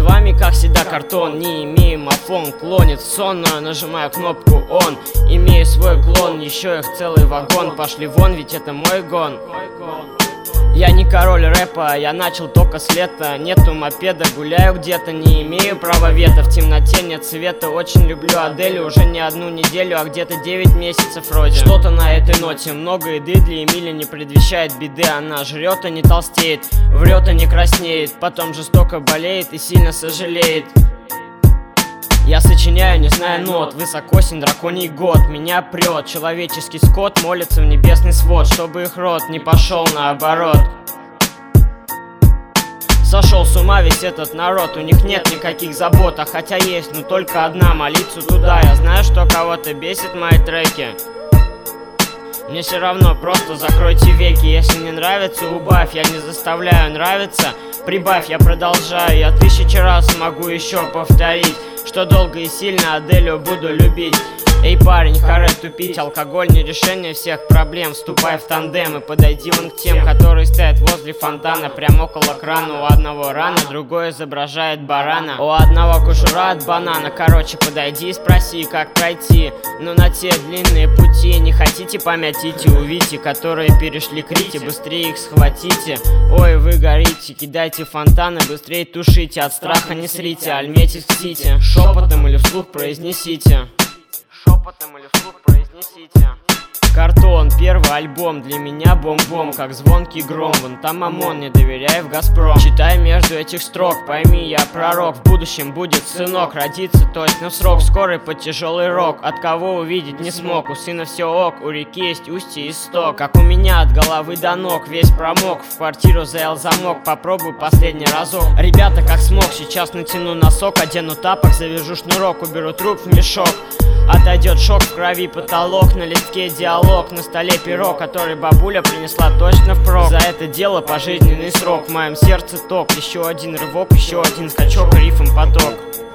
вами, как всегда, Картон. Не имею мафон, клонит сон, но я нажимаю кнопку он. Имею свой клон, еще их целый вагон. Пошли вон, ведь это мой гон. Я не король рэпа, я начал только с лета. Нету мопеда, гуляю где-то, не имею права вето. В темноте нет света, очень люблю Аделю. Уже не одну неделю, а где-то 9 месяцев вроде. Что-то на этой ноте, много еды для Эмили не предвещает беды. Она жрет и не толстеет, врет и не краснеет. Потом жестоко болеет и сильно сожалеет. Я сочиняю, не зная нот, высоко синь драконий год. Меня прет, человеческий скот молится в небесный свод, чтобы их род не пошел наоборот. Сошел с ума весь этот народ, у них нет никаких забот. А хотя есть, но только одна, молиться туда. Я знаю, что кого-то бесит мои треки. Мне все равно, просто закройте веки. Если не нравится, убавь, я не заставляю нравиться. Прибавь, я продолжаю, я 1000 раз могу еще повторить, что долго и сильно Аделю буду любить. Эй, парень, харе тупить, алкоголь не решение всех проблем. Вступай в тандем и подойди вон к тем, которые стоят возле фонтана, прямо около крана. У одного рана, другой изображает барана. У одного кожура от банана. Короче, подойди и спроси, как пройти. Но на те длинные пути не хотите помять, идите, увидите, которые перешли к рите. Быстрее их схватите, ой, вы горите. Кидайте фонтаны, быстрее тушите. От страха не срите, альметьтесь в сите. Шепотом или вслух произнесите. Шепотом или вслух произнесите. Картон, первый альбом, для меня бом-бом, как звонкий гром. Вон там ОМОН, не доверяй в Газпром. Читай между этих строк, пойми, я пророк. В будущем будет сынок, родится точно в срок. Скорый под тяжелый рок, от кого увидеть не смог. У сына все ок, у реки есть устье и исток. Как у меня от головы до ног, весь промок. В квартиру заел замок, попробуй последний разок. Ребята, как смог, сейчас натяну носок, одену тапок, завяжу шнурок, уберу труп в мешок. Отойдет шок, в крови потолок, на листке диалог, на столе пирог, который бабуля принесла точно впрок. За это дело пожизненный срок, в моем сердце ток. Еще один рывок, еще один скачок, рифм поток.